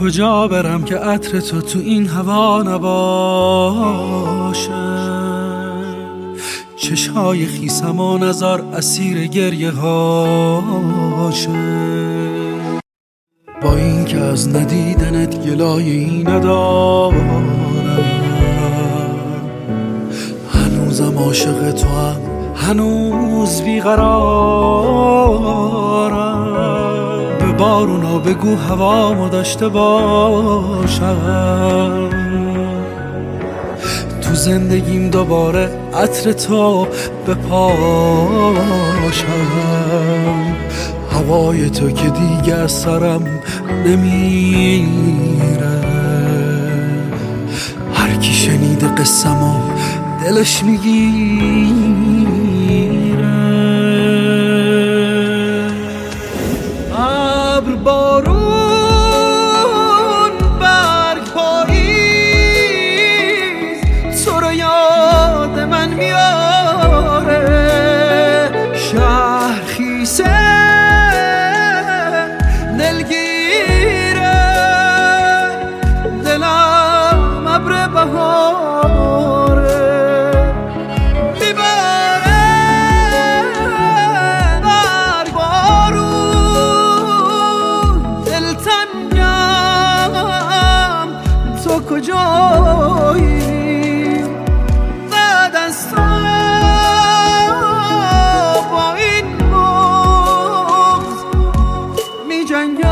کجا برم که عطر تو این هوا نباشه؟ چشای خیسم و نظر اسیر گریه هاشه. با این که از ندیدنت گلایی ندارم، هنوزم عاشق تو هم، هنوز بیقرارم. به بارونا بگو هوامو داشته باشم، تو زندگیم دوباره عطر تو بپاشم. هوای تو که دیگه از سرم نمیره، هر کی شنیده قصه‌مو دلش میگیره. ابر، بارون، برگ، پاییز تو رو یاد من میاره. شهر خیسه دلگیره، دلم ابر بهاره. میباره برگ، بارون، دلتنگم تو کجایی؟ بعد از تو با این بغض می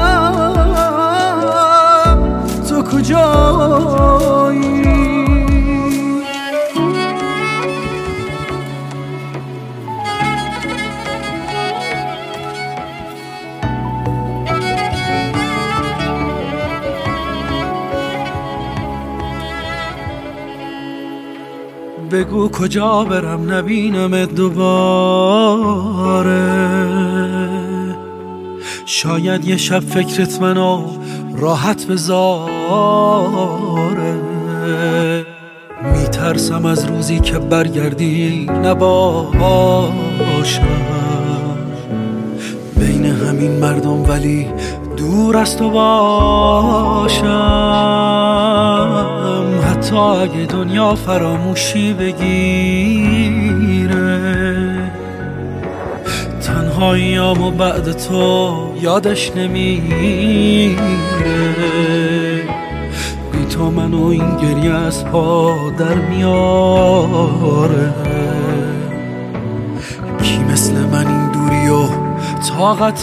جنگم، تو کجایی؟ بگو کجا برم نبینمت دوباره. شاید یه شب فکرت منو راحت بذاره. میترسم از روزی که برگردی نباشم بین همین مردم، ولی دور از تو باشم. حتی اگه دنیا فراموشی بگیره، تنهاییامو بعد تو یادش نمیره. بی تو منو این گریه از پا در میاره. کی مثل من این دوریو طاقت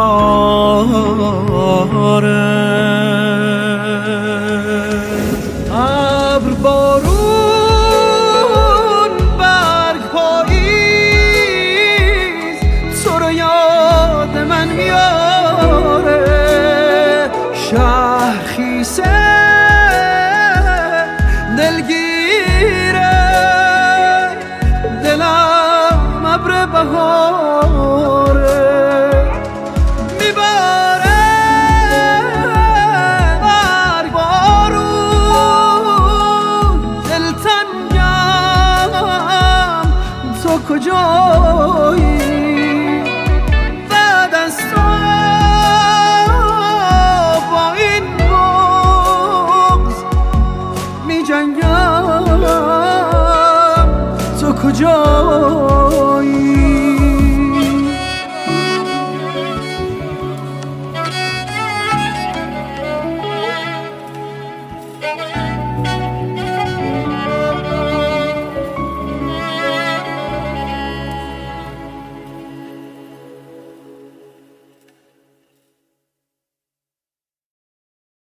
میاره؟ ابر، بارون، برگ، پاییز تو رو یاد من میاره. شهر خیسه دلگیره، دلم ابر بهاره. میباره برگ، بارون، دلتنگم تو کجایی؟ بعد از تو با این بغض می جنگم، تو کجایی؟